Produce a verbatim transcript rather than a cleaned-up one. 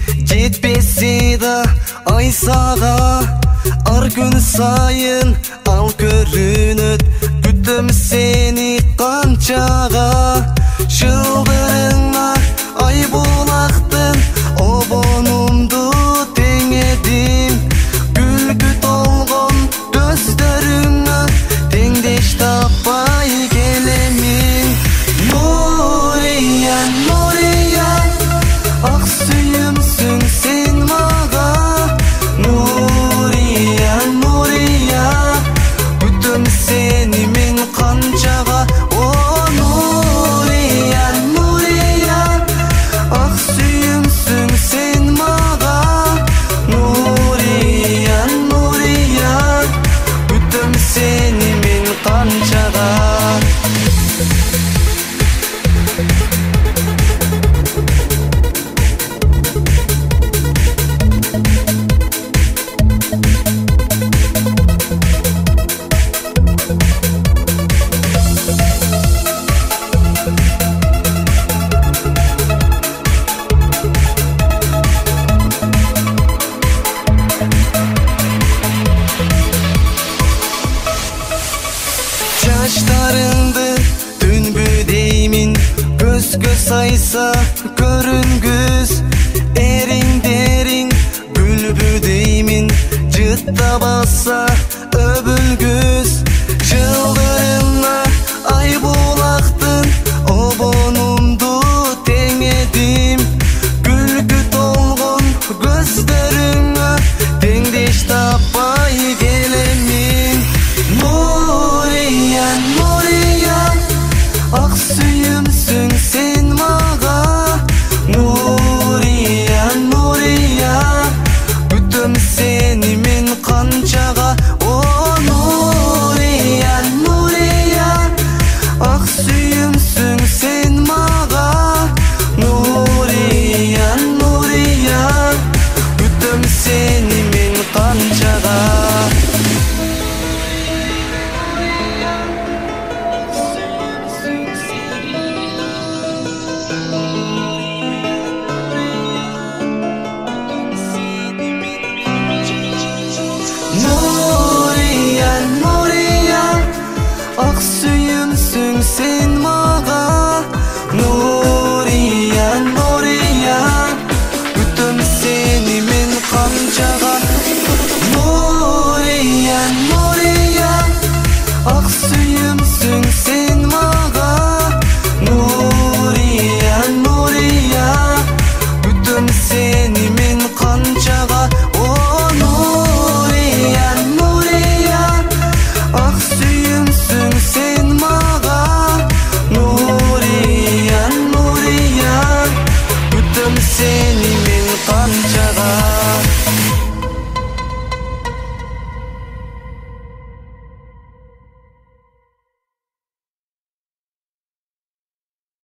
жетпесе да ай сага, ар күн сайын ал көрүнөт. Күтөм сени канчага, жылдырыңа ай булактын обонумду теңедим. Күлкү толгон көздөрүңө теңдеш таппай келемин. Нурия, Нурия, ак сүйүмсүң сен мага. Нурия, Нурия, күтөм сени мен канчага. О Нурия, Нурия, ак сүйүмсүң сен мага. Нурия, Нурия, күтөм сени мен канчага. Çaşlarındı dünbü deymin, gözgö saysa görüngüz. Erin derin gülbü deymin, cıtta bassa öbülgüz. Жылдырыңа ай булактын обонумду теңедим. Күлкү толгон көздөрүңө теңдеш таппай келемин. Нурия, Нурия, ак сүйүмсүң сен